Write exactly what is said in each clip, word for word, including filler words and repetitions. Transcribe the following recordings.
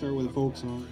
start with a folk song.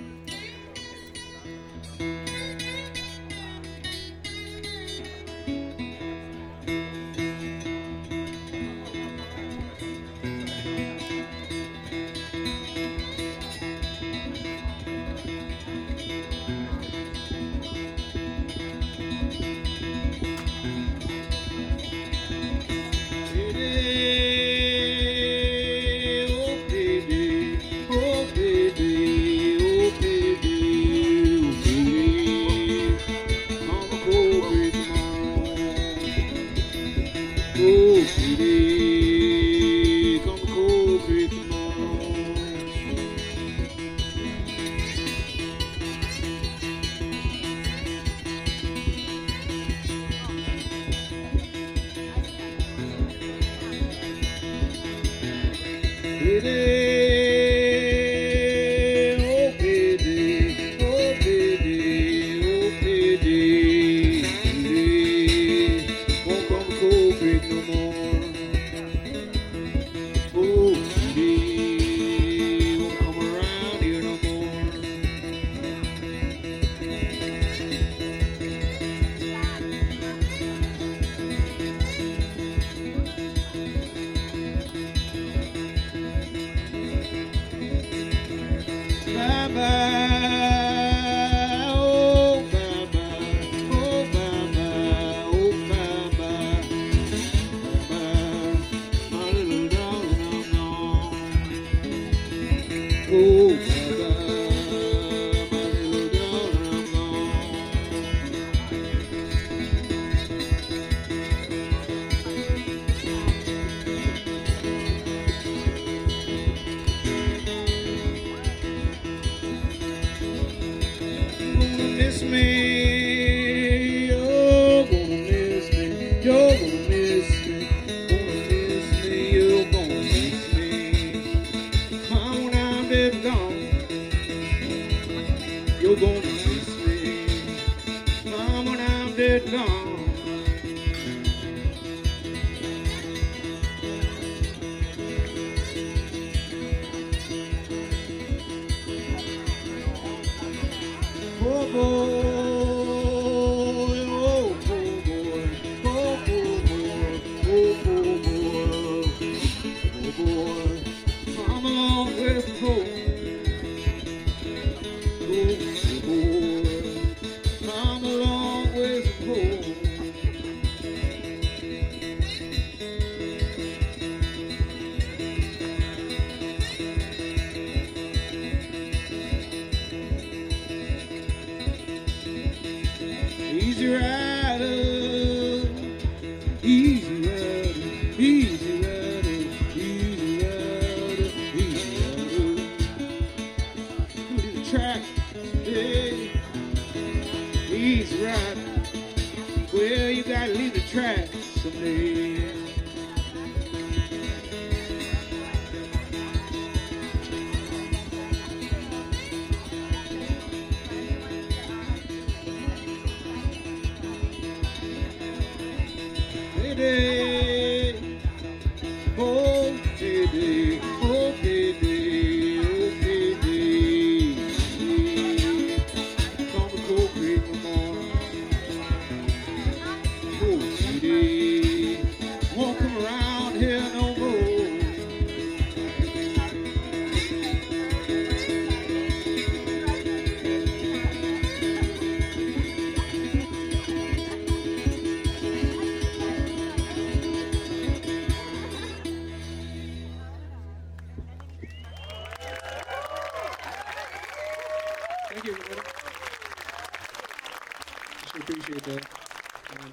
Appreciate that. Um,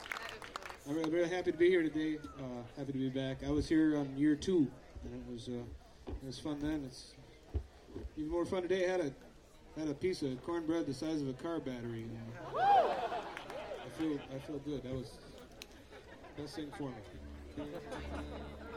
I'm really, really happy to be here today. Uh, happy to be back. I was here on year two, and it was uh, it was fun then. It's even more fun today. I had a had a piece of cornbread the size of a car battery. You know. I feel I feel good. That was best thing for me.